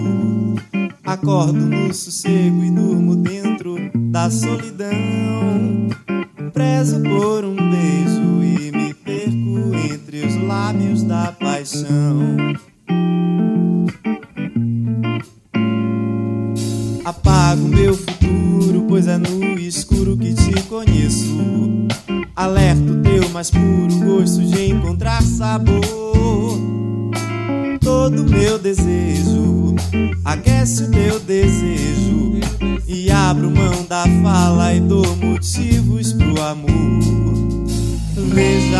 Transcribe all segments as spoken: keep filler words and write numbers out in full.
Acordo no sossego e durmo dentro da solidão. Prezo por um beijo e me perco entre os lábios da paixão. Apago meu futuro, pois é no escuro que te conheço. Alerto teu mais puro gosto de encontrar sabor. Todo meu desejo aquece o teu desejo, e abro mão da fala e dou motivos pro amor. Veja,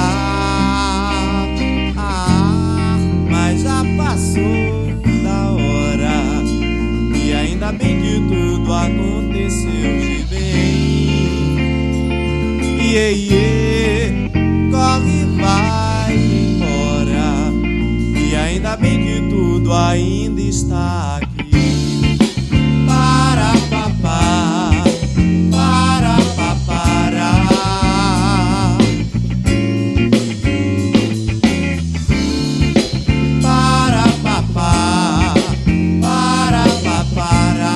ah, mas já passou da hora, e ainda bem que tudo aconteceu de bem. Iê, iê, corre, vai embora, e ainda bem que tudo ainda está aqui. Para, papá, para, papara. Para, papá, para, papara.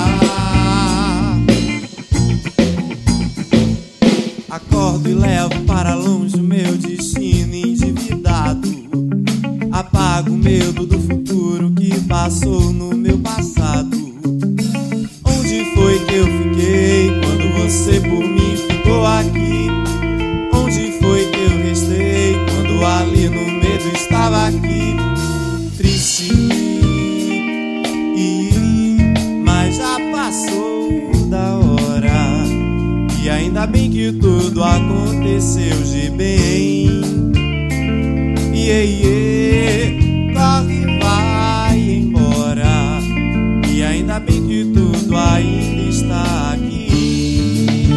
Acordo e levo para longe o meu destino endividado. Apago o medo do futuro que passou no meu passado. Onde foi que eu fiquei quando você por mim ficou aqui? Onde foi que eu restei quando ali no medo estava aqui? Triste, mas já passou da hora, e ainda bem que tudo aconteceu de bem. Iê, iê, corre, vai embora, e ainda bem que tudo ainda está aqui.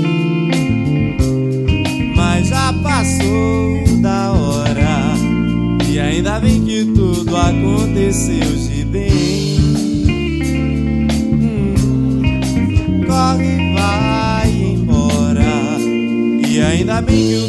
Mas já passou da hora, e ainda bem que tudo aconteceu de bem. Hum, corre, vai embora, e ainda bem que